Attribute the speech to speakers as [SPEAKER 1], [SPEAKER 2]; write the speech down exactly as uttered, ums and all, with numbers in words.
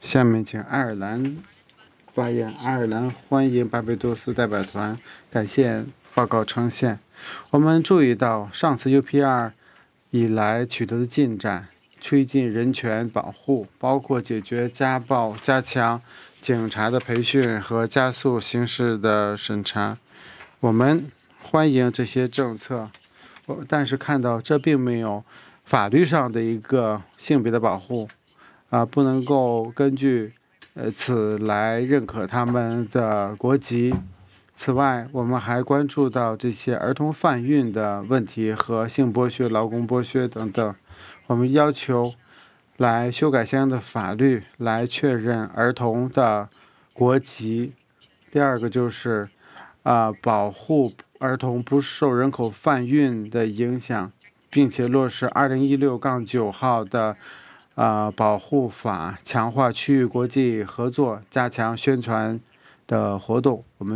[SPEAKER 1] 下面请爱尔兰发言。爱尔兰欢迎巴贝多斯代表团，感谢报告呈现。我们注意到上次 U P R 以来取得的进展，推进人权保护，包括解决家暴、加强警察的培训和加速刑事的审查。我们欢迎这些政策，但是看到这并没有法律上的一个性别的保护。啊，不能够根据呃此来认可他们的国籍。此外，我们还关注到这些儿童贩运的问题和性剥削、劳工剥削等等。我们要求来修改相应的法律，来确认儿童的国籍。第二个就是啊，保护儿童不受人口贩运的影响，并且落实二零一六杠九号的。啊，保护法，强化区域国际合作，加强宣传的活动。我们。